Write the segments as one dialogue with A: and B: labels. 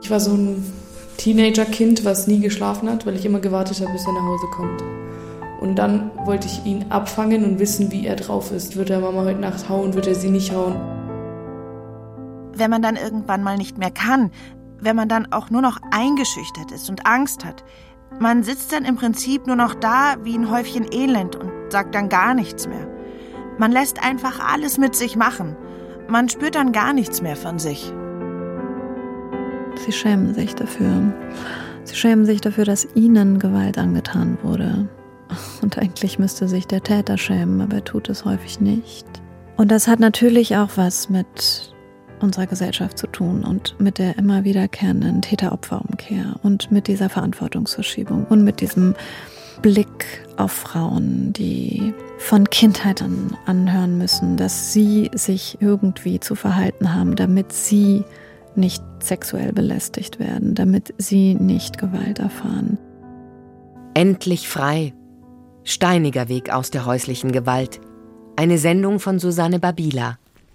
A: Ich war so ein Teenager-Kind, was nie geschlafen hat, weil ich immer gewartet habe, bis er nach Hause kommt. Und dann wollte ich ihn abfangen und wissen, wie er drauf ist. Wird er Mama heute Nacht hauen, wird er sie nicht hauen?
B: Wenn man dann irgendwann mal nicht mehr kann, wenn man dann auch nur noch eingeschüchtert ist und Angst hat, man sitzt dann im Prinzip nur noch da wie ein Häufchen Elend und sagt dann gar nichts mehr. Man lässt einfach alles mit sich machen. Man spürt dann gar nichts mehr von sich.
C: Sie schämen sich dafür. Sie schämen sich dafür, dass ihnen Gewalt angetan wurde. Und eigentlich müsste sich der Täter schämen, aber er tut es häufig nicht. Und das hat natürlich auch was mit unserer Gesellschaft zu tun und mit der immer wiederkehrenden Täter-Opfer-Umkehr und mit dieser Verantwortungsverschiebung und mit diesem Blick auf Frauen, die von Kindheit an anhören müssen, dass sie sich irgendwie zu verhalten haben, damit sie nicht sexuell belästigt werden, damit sie nicht Gewalt erfahren.
D: Endlich frei. Steiniger Weg aus der häuslichen Gewalt. Eine Sendung von Susanne Babila.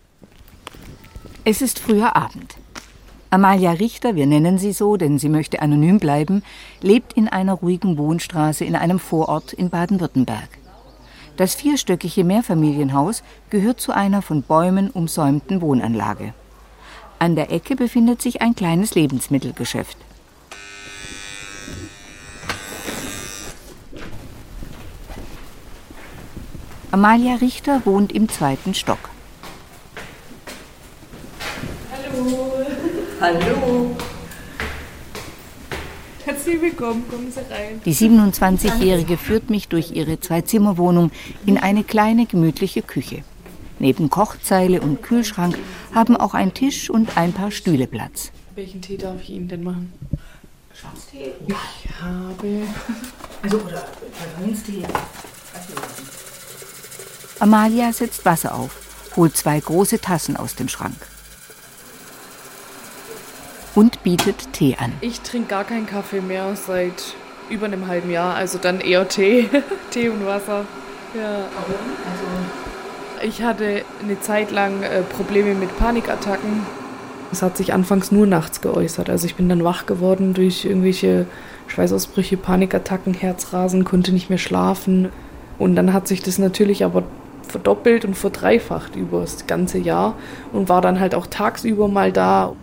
E: Es ist früher Abend. Amalia Richter, wir nennen sie so, denn sie möchte anonym bleiben, lebt in einer ruhigen Wohnstraße in einem Vorort in Baden-Württemberg. Das 4-stöckige Mehrfamilienhaus gehört zu einer von Bäumen umsäumten Wohnanlage. An der Ecke befindet sich ein kleines Lebensmittelgeschäft. Amalia Richter wohnt im 2. Stock.
A: Hallo.
F: Hallo.
A: Herzlich willkommen, kommen Sie rein.
E: Die 27-Jährige führt mich durch ihre 2-Zimmer-Wohnung in eine kleine, gemütliche Küche. Neben Kochzeile und Kühlschrank haben auch ein Tisch und ein paar Stühle Platz.
A: Welchen Tee darf ich Ihnen denn machen?
F: Schwarztee?
A: Ich habe...
F: Also, oder Pfefferminztee.
E: Amalia setzt Wasser auf, holt 2 große Tassen aus dem Schrank und bietet Tee an.
A: Ich trinke gar keinen Kaffee mehr seit über einem halben Jahr, also dann eher Tee. Tee und Wasser. Ja. Also ich hatte eine Zeit lang Probleme mit Panikattacken. Es hat sich anfangs nur nachts geäußert. Also ich bin dann wach geworden durch irgendwelche Schweißausbrüche, Panikattacken, Herzrasen, konnte nicht mehr schlafen. Und dann hat sich das natürlich aber verdoppelt und verdreifacht über das ganze Jahr und war dann halt auch tagsüber mal da.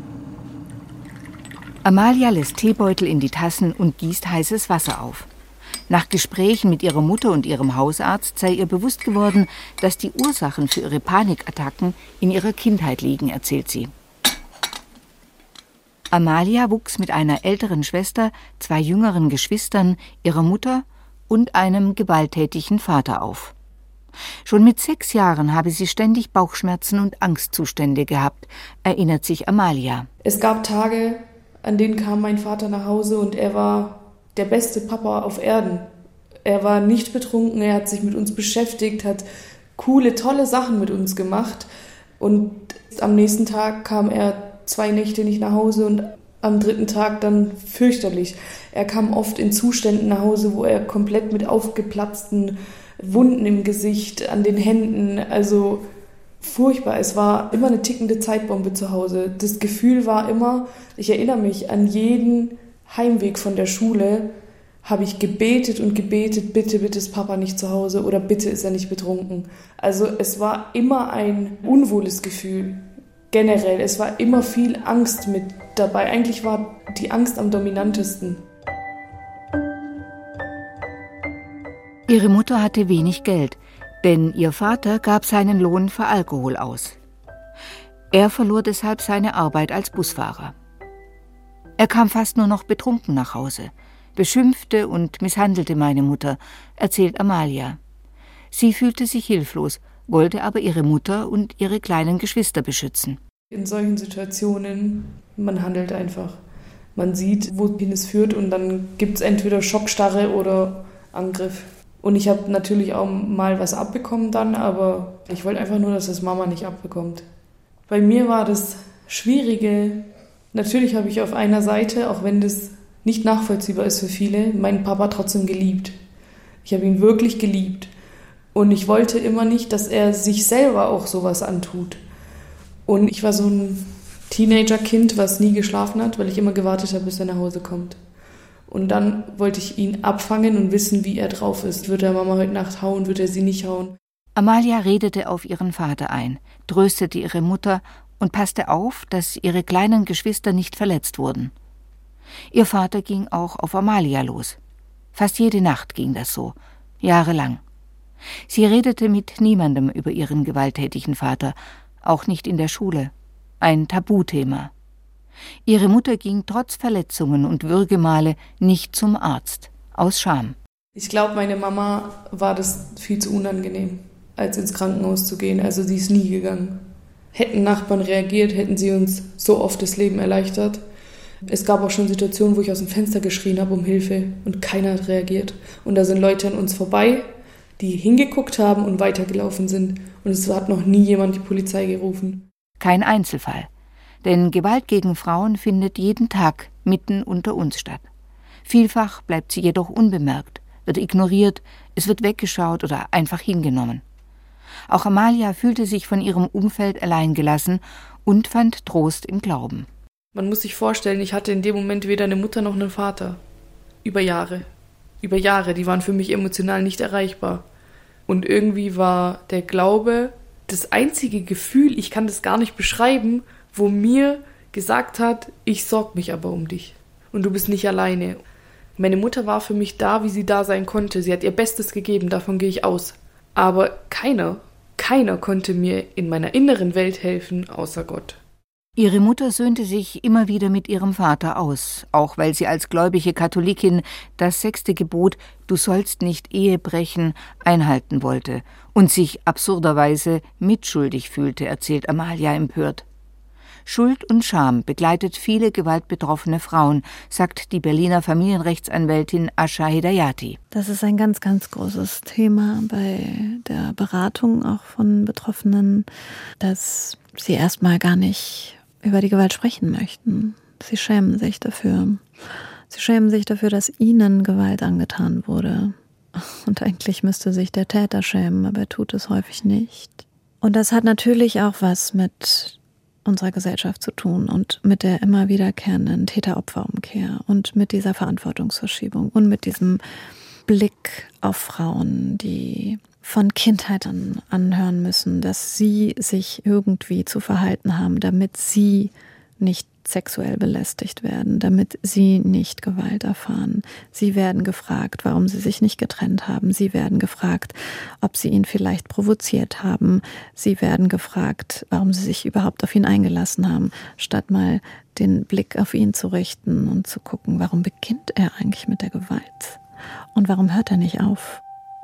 E: Amalia lässt Teebeutel in die Tassen und gießt heißes Wasser auf. Nach Gesprächen mit ihrer Mutter und ihrem Hausarzt sei ihr bewusst geworden, dass die Ursachen für ihre Panikattacken in ihrer Kindheit liegen, erzählt sie. Amalia wuchs mit einer älteren Schwester, 2 jüngeren Geschwistern, ihrer Mutter und einem gewalttätigen Vater auf. Schon mit 6 Jahren habe sie ständig Bauchschmerzen und Angstzustände gehabt, erinnert sich Amalia.
A: Es gab Tage, an denen kam mein Vater nach Hause und er war der beste Papa auf Erden. Er war nicht betrunken, er hat sich mit uns beschäftigt, hat coole, tolle Sachen mit uns gemacht. Und am nächsten Tag kam er 2 Nächte nicht nach Hause und am 3. Tag dann fürchterlich. Er kam oft in Zuständen nach Hause, wo er komplett mit aufgeplatzten Wunden im Gesicht, an den Händen, also furchtbar. Es war immer eine tickende Zeitbombe zu Hause. Das Gefühl war immer, ich erinnere mich, an jeden Heimweg von der Schule habe ich gebetet und gebetet, bitte, bitte ist Papa nicht zu Hause oder bitte ist er nicht betrunken. Also es war immer ein unwohles Gefühl. Generell, es war immer viel Angst mit dabei. Eigentlich war die Angst am dominantesten.
E: Ihre Mutter hatte wenig Geld, denn ihr Vater gab seinen Lohn für Alkohol aus. Er verlor deshalb seine Arbeit als Busfahrer. Er kam fast nur noch betrunken nach Hause, beschimpfte und misshandelte meine Mutter, erzählt Amalia. Sie fühlte sich hilflos, wollte aber ihre Mutter und ihre kleinen Geschwister beschützen.
A: In solchen Situationen, man handelt einfach. Man sieht, wohin es führt und dann gibt es entweder Schockstarre oder Angriff. Und ich habe natürlich auch mal was abbekommen dann, aber ich wollte einfach nur, dass das Mama nicht abbekommt. Bei mir war das Schwierige, natürlich habe ich auf einer Seite, auch wenn das nicht nachvollziehbar ist für viele, meinen Papa trotzdem geliebt. Ich habe ihn wirklich geliebt. Und ich wollte immer nicht, dass er sich selber auch sowas antut. Und ich war so ein Teenagerkind, was nie geschlafen hat, weil ich immer gewartet habe, bis er nach Hause kommt. Und dann wollte ich ihn abfangen und wissen, wie er drauf ist. Wird er Mama heute Nacht hauen, wird er sie nicht hauen?
E: Amalia redete auf ihren Vater ein, tröstete ihre Mutter und passte auf, dass ihre kleinen Geschwister nicht verletzt wurden. Ihr Vater ging auch auf Amalia los. Fast jede Nacht ging das so, jahrelang. Sie redete mit niemandem über ihren gewalttätigen Vater, auch nicht in der Schule. Ein Tabuthema. Ihre Mutter ging trotz Verletzungen und Würgemale nicht zum Arzt, aus Scham.
A: Ich glaube, meine Mama war das viel zu unangenehm, als ins Krankenhaus zu gehen. Also sie ist nie gegangen. Hätten Nachbarn reagiert, hätten sie uns so oft das Leben erleichtert. Es gab auch schon Situationen, wo ich aus dem Fenster geschrien habe um Hilfe und keiner hat reagiert. Und da sind Leute an uns vorbei, die hingeguckt haben und weitergelaufen sind. Und es hat noch nie jemand die Polizei gerufen.
E: Kein Einzelfall. Denn Gewalt gegen Frauen findet jeden Tag mitten unter uns statt. Vielfach bleibt sie jedoch unbemerkt, wird ignoriert, es wird weggeschaut oder einfach hingenommen. Auch Amalia fühlte sich von ihrem Umfeld alleingelassen und fand Trost im Glauben.
A: Man muss sich vorstellen, ich hatte in dem Moment weder eine Mutter noch einen Vater. Über Jahre. Die waren für mich emotional nicht erreichbar. Und irgendwie war der Glaube das einzige Gefühl, ich kann das gar nicht beschreiben, wo mir gesagt hat, ich sorge mich aber um dich und du bist nicht alleine. Meine Mutter war für mich da, wie sie da sein konnte. Sie hat ihr Bestes gegeben, davon gehe ich aus. Aber keiner konnte mir in meiner inneren Welt helfen, außer Gott.
E: Ihre Mutter söhnte sich immer wieder mit ihrem Vater aus, auch weil sie als gläubige Katholikin das 6. Gebot »Du sollst nicht Ehe brechen« einhalten wollte und sich absurderweise mitschuldig fühlte, erzählt Amalia empört. Schuld und Scham begleitet viele gewaltbetroffene Frauen, sagt die Berliner Familienrechtsanwältin Asha Hedayati.
C: Das ist ein ganz, ganz großes Thema bei der Beratung auch von Betroffenen, dass sie erstmal gar nicht über die Gewalt sprechen möchten. Sie schämen sich dafür. Sie schämen sich dafür, dass ihnen Gewalt angetan wurde. Und eigentlich müsste sich der Täter schämen, aber er tut es häufig nicht. Und das hat natürlich auch was mit unserer Gesellschaft zu tun und mit der immer wiederkehrenden Täter-Opfer-Umkehr und mit dieser Verantwortungsverschiebung und mit diesem Blick auf Frauen, die von Kindheit an anhören müssen, dass sie sich irgendwie zu verhalten haben, damit sie nicht sexuell belästigt werden, damit sie nicht Gewalt erfahren. Sie werden gefragt, warum sie sich nicht getrennt haben. Sie werden gefragt, ob sie ihn vielleicht provoziert haben. Sie werden gefragt, warum sie sich überhaupt auf ihn eingelassen haben, statt mal den Blick auf ihn zu richten und zu gucken, warum beginnt er eigentlich mit der Gewalt? Und warum hört er nicht auf?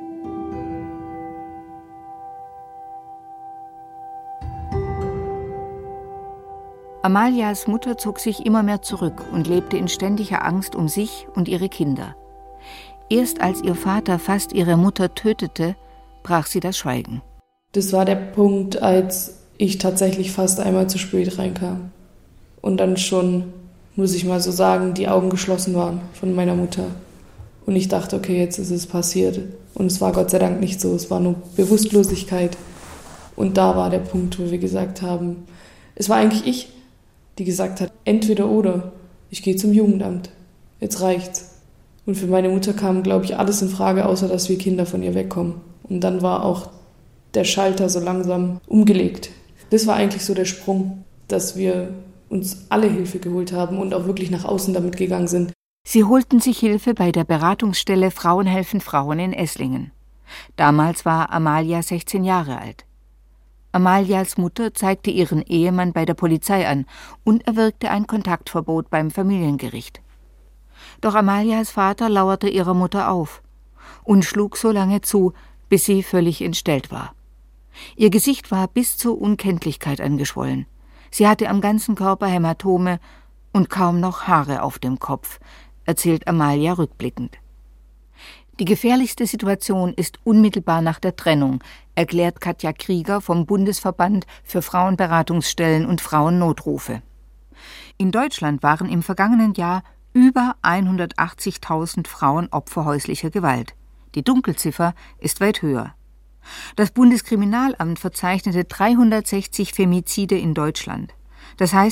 E: Amalias Mutter zog sich immer mehr zurück und lebte in ständiger Angst um sich und ihre Kinder. Erst als ihr Vater fast ihre Mutter tötete, brach sie das Schweigen.
A: Das war der Punkt, als ich tatsächlich fast einmal zu spät reinkam. Und dann schon, muss ich mal so sagen, die Augen geschlossen waren von meiner Mutter. Und ich dachte, okay, jetzt ist es passiert. Und es war Gott sei Dank nicht so, es war nur Bewusstlosigkeit. Und da war der Punkt, wo wir gesagt haben, es war eigentlich ich, die gesagt hat, entweder oder, ich gehe zum Jugendamt, jetzt reicht's. Und für meine Mutter kam, glaube ich, alles in Frage, außer dass wir Kinder von ihr wegkommen. Und dann war auch der Schalter so langsam umgelegt. Das war eigentlich so der Sprung, dass wir uns alle Hilfe geholt haben und auch wirklich nach außen damit gegangen sind.
E: Sie holten sich Hilfe bei der Beratungsstelle Frauen helfen Frauen in Esslingen. Damals war Amalia 16 Jahre alt. Amalias Mutter zeigte ihren Ehemann bei der Polizei an und erwirkte ein Kontaktverbot beim Familiengericht. Doch Amalias Vater lauerte ihrer Mutter auf und schlug so lange zu, bis sie völlig entstellt war. Ihr Gesicht war bis zur Unkenntlichkeit angeschwollen. Sie hatte am ganzen Körper Hämatome und kaum noch Haare auf dem Kopf, erzählt Amalia rückblickend. Die gefährlichste Situation ist unmittelbar nach der Trennung, erklärt Katja Krieger vom Bundesverband für Frauenberatungsstellen und Frauennotrufe. In Deutschland waren im vergangenen Jahr über 180.000 Frauen Opfer häuslicher Gewalt. Die Dunkelziffer ist weit höher. Das Bundeskriminalamt verzeichnete 360 Femizide in Deutschland. Das heißt,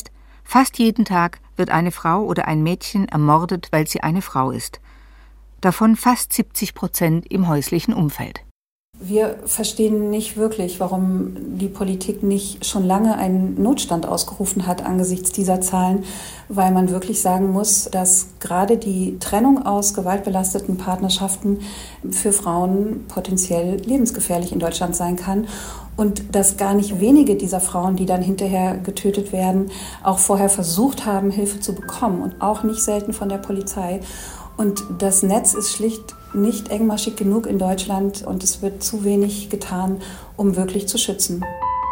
E: Fast jeden Tag wird eine Frau oder ein Mädchen ermordet, weil sie eine Frau ist. Davon fast 70% im häuslichen Umfeld.
G: Wir verstehen nicht wirklich, warum die Politik nicht schon lange einen Notstand ausgerufen hat angesichts dieser Zahlen, weil man wirklich sagen muss, dass gerade die Trennung aus gewaltbelasteten Partnerschaften für Frauen potenziell lebensgefährlich in Deutschland sein kann und dass gar nicht wenige dieser Frauen, die dann hinterher getötet werden, auch vorher versucht haben, Hilfe zu bekommen und auch nicht selten von der Polizei. Und das Netz ist schlicht nicht engmaschig genug in Deutschland und es wird zu wenig getan, um wirklich zu schützen.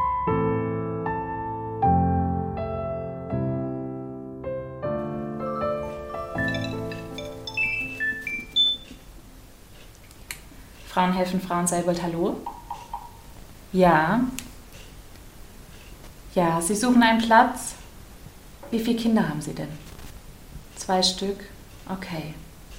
H: Frauen helfen Frauen, Seibold, hallo? Ja. Ja, Sie suchen einen Platz. Wie viele Kinder haben Sie denn? 2 Stück? Okay.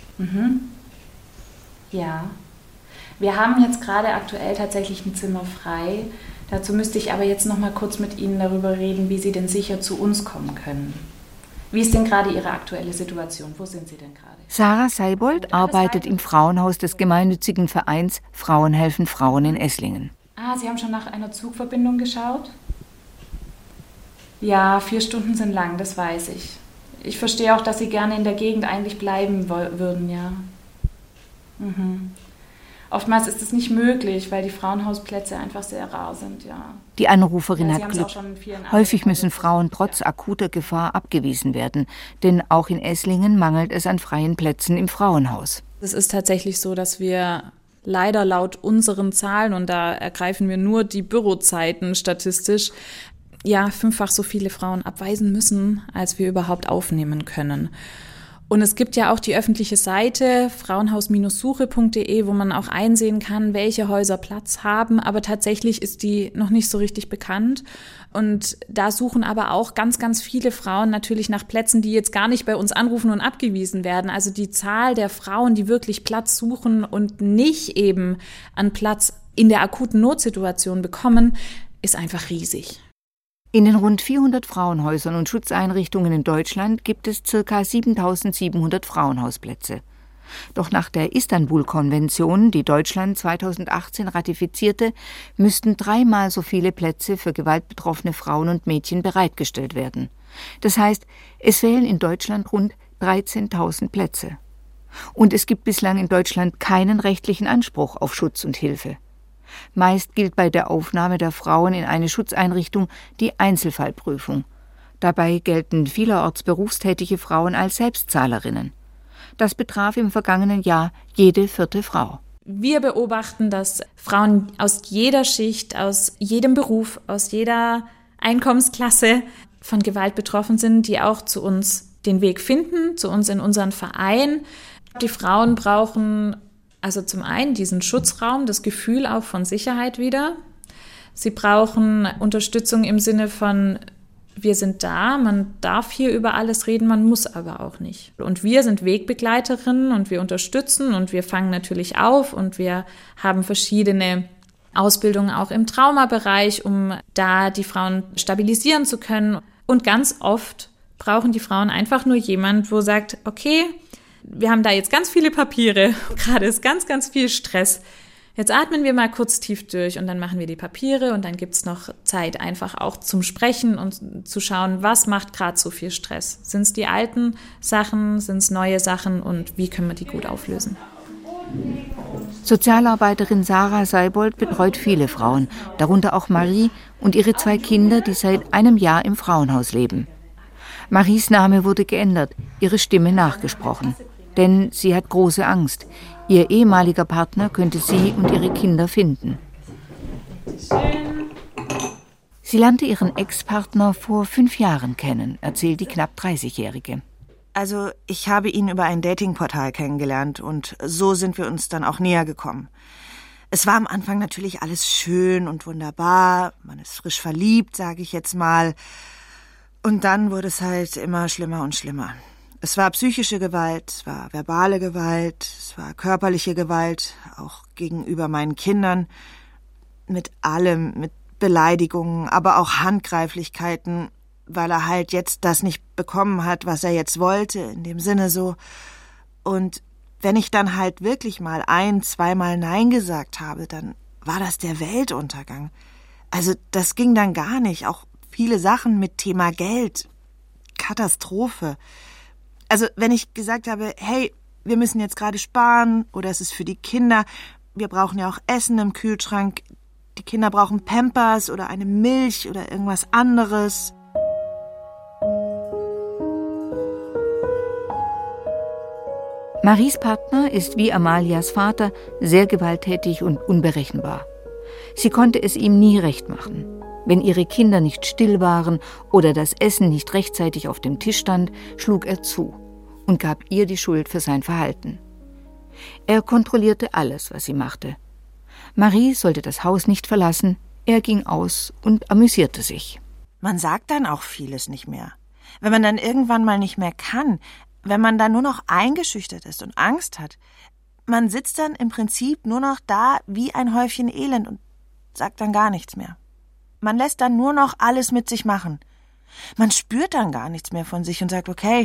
H: Ja. Wir haben jetzt gerade aktuell tatsächlich ein Zimmer frei. Dazu müsste ich aber jetzt noch mal kurz mit Ihnen darüber reden, wie Sie denn sicher zu uns kommen können. Wie ist denn gerade Ihre aktuelle Situation? Wo sind Sie denn gerade?
E: Sarah Seibold arbeitet im Frauenhaus des gemeinnützigen Vereins Frauen helfen Frauen in Esslingen.
H: Ah, Sie haben schon nach einer Zugverbindung geschaut? Ja, 4 Stunden sind lang, das weiß ich. Ich verstehe auch, dass Sie gerne in der Gegend eigentlich bleiben würden, ja. Oftmals ist es nicht möglich, weil die Frauenhausplätze einfach sehr rar sind, ja.
E: Die Anruferin
H: Ja,
E: hat Glück. Häufig müssen Frauen trotz akuter Gefahr abgewiesen werden, denn auch in Esslingen mangelt es an freien Plätzen im Frauenhaus.
I: Es ist tatsächlich so, dass wir leider laut unseren Zahlen, und da ergreifen wir nur die Bürozeiten statistisch, 5-fach so viele Frauen abweisen müssen, als wir überhaupt aufnehmen können. Und es gibt ja auch die öffentliche Seite frauenhaus-suche.de, wo man auch einsehen kann, welche Häuser Platz haben. Aber tatsächlich ist die noch nicht so richtig bekannt. Und da suchen aber auch ganz, ganz viele Frauen natürlich nach Plätzen, die jetzt gar nicht bei uns anrufen und abgewiesen werden. Also die Zahl der Frauen, die wirklich Platz suchen und nicht eben an Platz in der akuten Notsituation bekommen, ist einfach riesig.
E: In den rund 400 Frauenhäusern und Schutzeinrichtungen in Deutschland gibt es ca. 7.700 Frauenhausplätze. Doch nach der Istanbul-Konvention, die Deutschland 2018 ratifizierte, müssten 3-mal so viele Plätze für gewaltbetroffene Frauen und Mädchen bereitgestellt werden. Das heißt, es fehlen in Deutschland rund 13.000 Plätze. Und es gibt bislang in Deutschland keinen rechtlichen Anspruch auf Schutz und Hilfe. Meist gilt bei der Aufnahme der Frauen in eine Schutzeinrichtung die Einzelfallprüfung. Dabei gelten vielerorts berufstätige Frauen als Selbstzahlerinnen. Das betraf im vergangenen Jahr jede 4. Frau.
I: Wir beobachten, dass Frauen aus jeder Schicht, aus jedem Beruf, aus jeder Einkommensklasse von Gewalt betroffen sind, die auch zu uns den Weg finden, zu uns in unseren Verein. Die Frauen brauchen also zum einen diesen Schutzraum, das Gefühl auch von Sicherheit wieder. Sie brauchen Unterstützung im Sinne von, wir sind da, man darf hier über alles reden, man muss aber auch nicht. Und wir sind Wegbegleiterinnen und wir unterstützen und wir fangen natürlich auf und wir haben verschiedene Ausbildungen auch im Traumabereich, um da die Frauen stabilisieren zu können. Und ganz oft brauchen die Frauen einfach nur jemand, wo sagt, okay, wir haben da jetzt ganz viele Papiere, gerade ist ganz, ganz viel Stress. Jetzt atmen wir mal kurz tief durch und dann machen wir die Papiere und dann gibt's noch Zeit einfach auch zum Sprechen und zu schauen, was macht gerade so viel Stress. Sind es die alten Sachen, sind es neue Sachen und wie können wir die gut auflösen?
E: Sozialarbeiterin Sarah Seibold betreut viele Frauen, darunter auch Marie und ihre 2 Kinder, die seit einem Jahr im Frauenhaus leben. Maries Name wurde geändert, ihre Stimme nachgesprochen. Denn sie hat große Angst. Ihr ehemaliger Partner könnte sie und ihre Kinder finden. Sie lernte ihren Ex-Partner vor 5 Jahren kennen, erzählt die knapp 30-Jährige.
B: Also, ich habe ihn über ein Datingportal kennengelernt und so sind wir uns dann auch näher gekommen. Es war am Anfang natürlich alles schön und wunderbar, man ist frisch verliebt, sage ich jetzt mal. Und dann wurde es halt immer schlimmer und schlimmer. Es war psychische Gewalt, es war verbale Gewalt, es war körperliche Gewalt, auch gegenüber meinen Kindern. Mit allem, mit Beleidigungen, aber auch Handgreiflichkeiten. weil er halt jetzt das nicht bekommen hat, was er jetzt wollte, in dem Sinne so. Und wenn ich dann halt wirklich mal 1-2 Mal Nein gesagt habe, dann war das der Weltuntergang. Also das ging dann gar nicht. Auch viele Sachen mit Thema Geld. Katastrophe. Also wenn ich gesagt habe, hey, wir müssen jetzt gerade sparen oder es ist für die Kinder, wir brauchen ja auch Essen im Kühlschrank, die Kinder brauchen Pampers oder eine Milch oder irgendwas anderes.
E: Maries Partner ist wie Amalias Vater sehr gewalttätig und unberechenbar. Sie konnte es ihm nie recht machen. Wenn ihre Kinder nicht still waren oder das Essen nicht rechtzeitig auf dem Tisch stand, schlug er zu und gab ihr die Schuld für sein Verhalten. Er kontrollierte alles, was sie machte. Marie sollte das Haus nicht verlassen, er ging aus und amüsierte sich.
B: Man sagt dann auch vieles nicht mehr. Wenn man dann irgendwann mal nicht mehr kann, wenn man dann nur noch eingeschüchtert ist und Angst hat, man sitzt dann im Prinzip nur noch da wie ein Häufchen Elend und sagt dann gar nichts mehr. Man lässt dann nur noch alles mit sich machen. Man spürt dann gar nichts mehr von sich und sagt, okay,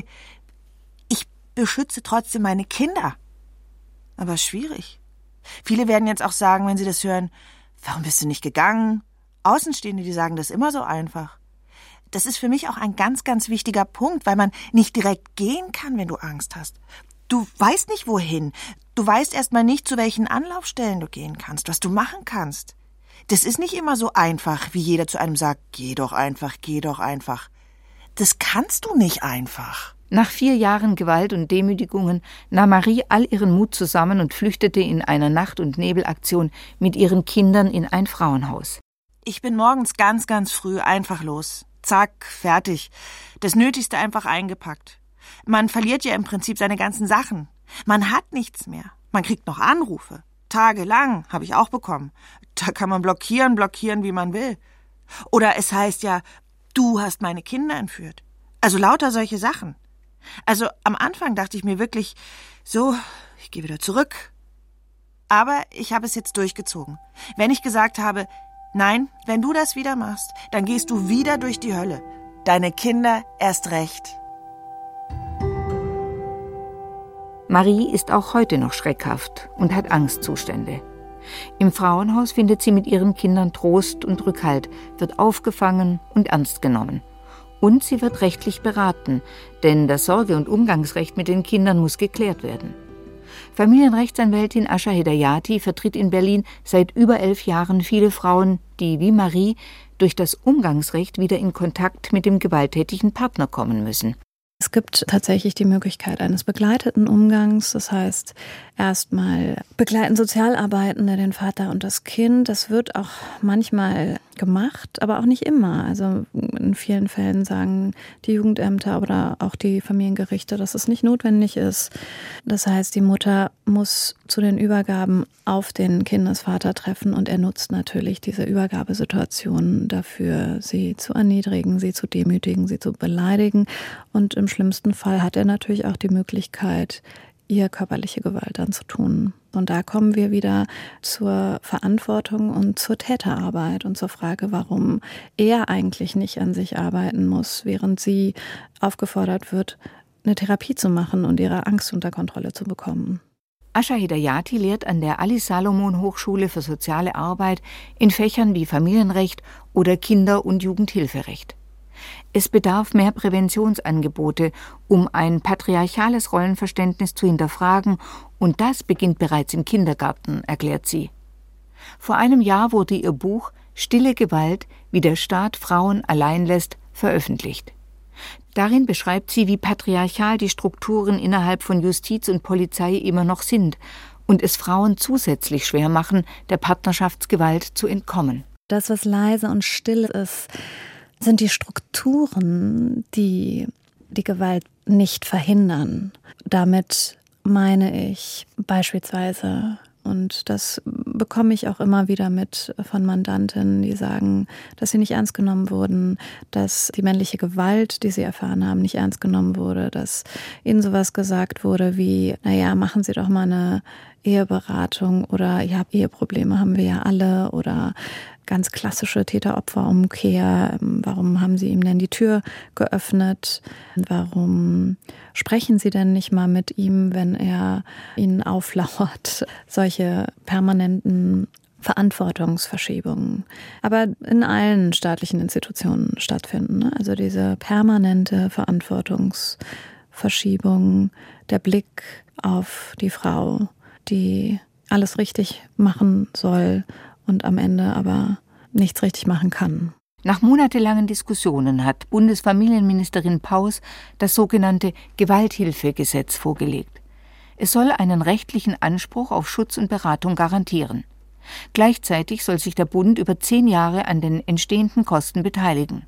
B: ich beschütze trotzdem meine Kinder. Aber schwierig. Viele werden jetzt auch sagen, wenn sie das hören, warum bist du nicht gegangen? Außenstehende, die sagen das immer so einfach. Das ist für mich auch ein ganz, ganz wichtiger Punkt, weil man nicht direkt gehen kann, wenn du Angst hast. Du weißt nicht, wohin. Du weißt erstmal nicht, zu welchen Anlaufstellen du gehen kannst, was du machen kannst. Das ist nicht immer so einfach, wie jeder zu einem sagt, geh doch einfach, geh doch einfach. Das kannst du nicht einfach.
E: Nach 4 Jahren Gewalt und Demütigungen nahm Marie all ihren Mut zusammen und flüchtete in einer Nacht- und Nebelaktion mit ihren Kindern in ein Frauenhaus.
B: Ich bin morgens ganz, ganz früh einfach los. Zack, fertig. Das Nötigste einfach eingepackt. Man verliert ja im Prinzip seine ganzen Sachen. Man hat nichts mehr. Man kriegt noch Anrufe. Tagelang, habe ich auch bekommen. Da kann man blockieren, wie man will. Oder es heißt ja, du hast meine Kinder entführt. Also lauter solche Sachen. Also am Anfang dachte ich mir wirklich, so, ich gehe wieder zurück. Aber ich habe es jetzt durchgezogen. Wenn ich gesagt habe, nein, wenn du das wieder machst, dann gehst du wieder durch die Hölle. Deine Kinder erst recht.
E: Marie ist auch heute noch schreckhaft und hat Angstzustände. Im Frauenhaus findet sie mit ihren Kindern Trost und Rückhalt, wird aufgefangen und ernst genommen. Und sie wird rechtlich beraten, denn das Sorge- und Umgangsrecht mit den Kindern muss geklärt werden. Familienrechtsanwältin Asha Hedayati vertritt in Berlin seit über 11 Jahren viele Frauen, die wie Marie durch das Umgangsrecht wieder in Kontakt mit dem gewalttätigen Partner kommen müssen.
C: Es gibt tatsächlich die Möglichkeit eines begleiteten Umgangs. Das heißt, erstmal begleiten Sozialarbeitende den Vater und das Kind. Das wird auch manchmal gemacht, aber auch nicht immer. Also in vielen Fällen sagen die Jugendämter oder auch die Familiengerichte, dass es nicht notwendig ist. Das heißt, die Mutter muss zu den Übergaben auf den Kindesvater treffen und er nutzt natürlich diese Übergabesituation dafür, sie zu erniedrigen, sie zu demütigen, sie zu beleidigen. Und im schlimmsten Fall hat er natürlich auch die Möglichkeit, ihr körperliche Gewalt anzutun. Und da kommen wir wieder zur Verantwortung und zur Täterarbeit und zur Frage, warum er eigentlich nicht an sich arbeiten muss, während sie aufgefordert wird, eine Therapie zu machen und ihre Angst unter Kontrolle zu bekommen.
E: Asha Hedayati lehrt an der Alice-Salomon-Hochschule für soziale Arbeit in Fächern wie Familienrecht oder Kinder- und Jugendhilferecht. Es bedarf mehr Präventionsangebote, um ein patriarchales Rollenverständnis zu hinterfragen, und das beginnt bereits im Kindergarten, erklärt sie. Vor einem Jahr wurde ihr Buch »Stille Gewalt, wie der Staat Frauen allein lässt« veröffentlicht. Darin beschreibt sie, wie patriarchal die Strukturen innerhalb von Justiz und Polizei immer noch sind und es Frauen zusätzlich schwer machen, der Partnerschaftsgewalt zu entkommen.
C: Das, was leise und still ist, sind die Strukturen, die die Gewalt nicht verhindern. Damit meine ich beispielsweise, und das bekomme ich auch immer wieder mit von Mandantinnen, die sagen, dass sie nicht ernst genommen wurden, dass die männliche Gewalt, die sie erfahren haben, nicht ernst genommen wurde, dass ihnen sowas gesagt wurde wie, naja, machen Sie doch mal eine Eheberatung oder ja, Eheprobleme haben wir ja alle oder ganz klassische Täter-Opfer-Umkehr. Warum haben sie ihm denn die Tür geöffnet? Warum sprechen sie denn nicht mal mit ihm, wenn er ihnen auflauert? Solche permanenten Verantwortungsverschiebungen, aber in allen staatlichen Institutionen stattfinden. Ne? Also diese permanente Verantwortungsverschiebung, der Blick auf die Frau, die alles richtig machen soll und am Ende aber nichts richtig machen kann.
E: Nach monatelangen Diskussionen hat Bundesfamilienministerin Paus das sogenannte Gewalthilfegesetz vorgelegt. Es soll einen rechtlichen Anspruch auf Schutz und Beratung garantieren. Gleichzeitig soll sich der Bund über 10 Jahre an den entstehenden Kosten beteiligen.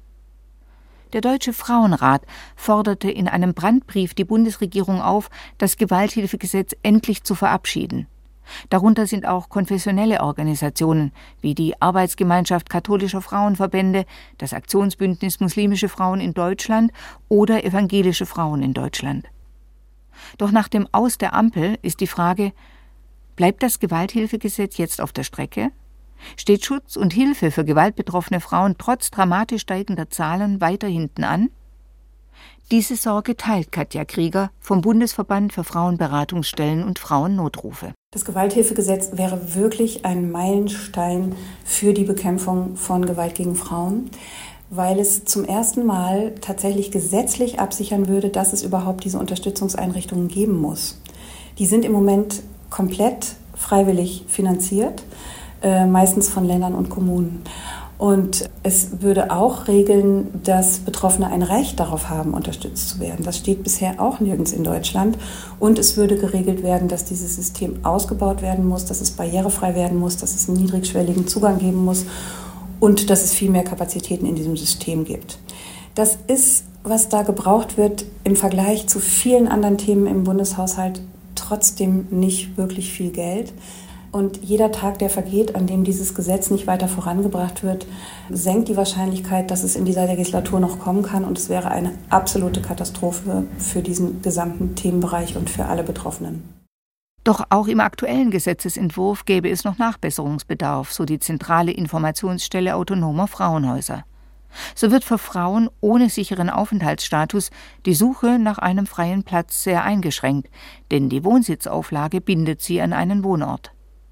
E: Der Deutsche Frauenrat forderte in einem Brandbrief die Bundesregierung auf, das Gewalthilfegesetz endlich zu verabschieden. Darunter sind auch konfessionelle Organisationen wie die Arbeitsgemeinschaft katholischer Frauenverbände, das Aktionsbündnis Muslimische Frauen in Deutschland oder evangelische Frauen in Deutschland. Doch nach dem Aus der Ampel ist die Frage: Bleibt das Gewalthilfegesetz jetzt auf der Strecke? Steht Schutz und Hilfe für gewaltbetroffene Frauen trotz dramatisch steigender Zahlen weiter hinten an? Diese Sorge teilt Katja Krieger vom Bundesverband für Frauenberatungsstellen und Frauennotrufe.
G: Das Gewalthilfegesetz wäre wirklich ein Meilenstein für die Bekämpfung von Gewalt gegen Frauen, weil es zum ersten Mal tatsächlich gesetzlich absichern würde, dass es überhaupt diese Unterstützungseinrichtungen geben muss. Die sind im Moment komplett freiwillig finanziert, meistens von Ländern und Kommunen. Und es würde auch regeln, dass Betroffene ein Recht darauf haben, unterstützt zu werden. Das steht bisher auch nirgends in Deutschland. Und es würde geregelt werden, dass dieses System ausgebaut werden muss, dass es barrierefrei werden muss, dass es einen niedrigschwelligen Zugang geben muss und dass es viel mehr Kapazitäten in diesem System gibt. Das ist, was da gebraucht wird, im Vergleich zu vielen anderen Themen im Bundeshaushalt trotzdem nicht wirklich viel Geld. Und jeder Tag, der vergeht, an dem dieses Gesetz nicht weiter vorangebracht wird, senkt die Wahrscheinlichkeit, dass es in dieser Legislatur noch kommen kann. Und es wäre eine absolute Katastrophe für diesen gesamten Themenbereich und für alle Betroffenen.
E: Doch auch im aktuellen Gesetzesentwurf gäbe es noch Nachbesserungsbedarf, so die zentrale Informationsstelle autonomer Frauenhäuser. So wird für Frauen ohne sicheren Aufenthaltsstatus die Suche nach einem freien Platz sehr eingeschränkt, denn die Wohnsitzauflage bindet sie an einen Wohnort.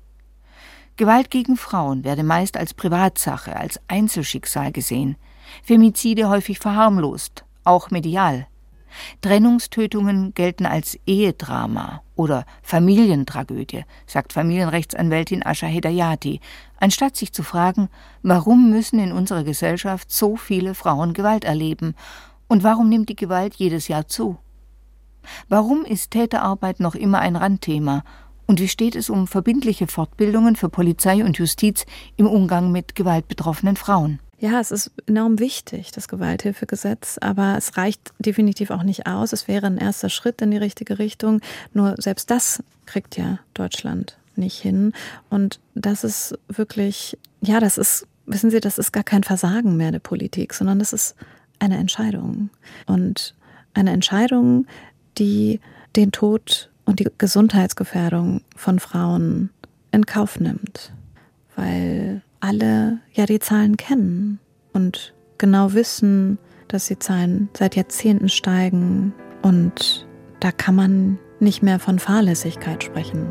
E: Gewalt gegen Frauen werde meist als Privatsache, als Einzelschicksal gesehen, Femizide häufig verharmlost, auch medial. Trennungstötungen gelten als Ehedrama oder Familientragödie, sagt Familienrechtsanwältin Asha Hedayati, anstatt sich zu fragen, warum müssen in unserer Gesellschaft so viele Frauen Gewalt erleben und warum nimmt die Gewalt jedes Jahr zu? Warum ist Täterarbeit noch immer ein Randthema? Und wie steht es um verbindliche Fortbildungen für Polizei und Justiz im Umgang mit gewaltbetroffenen Frauen?
C: Ja, es ist enorm wichtig, das Gewalthilfegesetz, aber es reicht definitiv auch nicht aus. Es wäre ein erster Schritt in die richtige Richtung. Nur selbst das kriegt ja Deutschland nicht hin. Und das ist wirklich, ja, das ist, wissen Sie, das ist gar kein Versagen mehr der Politik, sondern das ist eine Entscheidung. Und eine Entscheidung, die den Tod und die Gesundheitsgefährdung von Frauen in Kauf nimmt, weil alle ja die Zahlen kennen und genau wissen, dass die Zahlen seit Jahrzehnten steigen und da kann man nicht mehr von Fahrlässigkeit sprechen.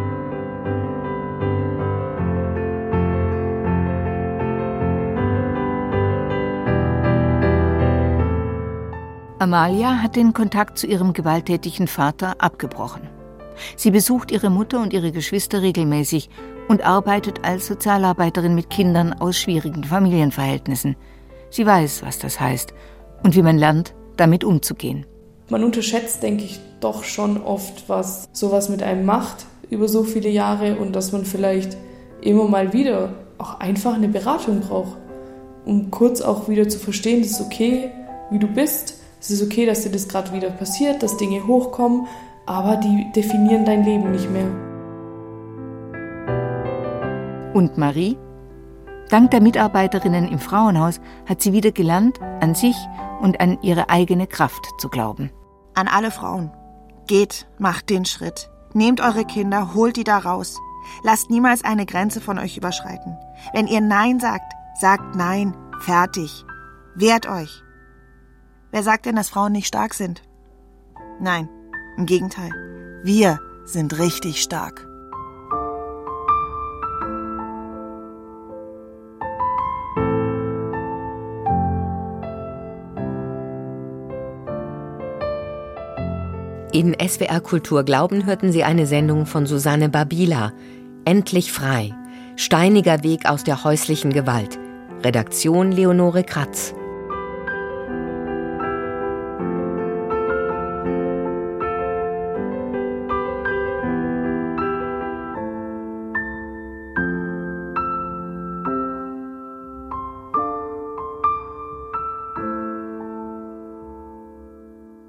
E: Amalia hat den Kontakt zu ihrem gewalttätigen Vater abgebrochen. Sie besucht ihre Mutter und ihre Geschwister regelmäßig und arbeitet als Sozialarbeiterin mit Kindern aus schwierigen Familienverhältnissen. Sie weiß, was das heißt und wie man lernt, damit umzugehen.
A: Man unterschätzt, denke ich, doch schon oft, was sowas mit einem macht über so viele Jahre und dass man vielleicht immer mal wieder auch einfach eine Beratung braucht, um kurz auch wieder zu verstehen, es ist okay, wie du bist. Es ist okay, dass dir das gerade wieder passiert, dass Dinge hochkommen, aber die definieren dein Leben nicht mehr.
E: Und Marie? Dank der Mitarbeiterinnen im Frauenhaus hat sie wieder gelernt, an sich und an ihre eigene Kraft zu glauben.
B: An alle Frauen. Geht, macht den Schritt. Nehmt eure Kinder, holt die da raus. Lasst niemals eine Grenze von euch überschreiten. Wenn ihr Nein sagt, sagt Nein. Fertig. Wehrt euch. Wer sagt denn, dass Frauen nicht stark sind? Nein, im Gegenteil. Wir sind richtig stark.
D: In SWR Kultur Glauben hörten Sie eine Sendung von Susanne Babila. Endlich frei. Steiniger Weg aus der häuslichen Gewalt. Redaktion Leonore Kratz.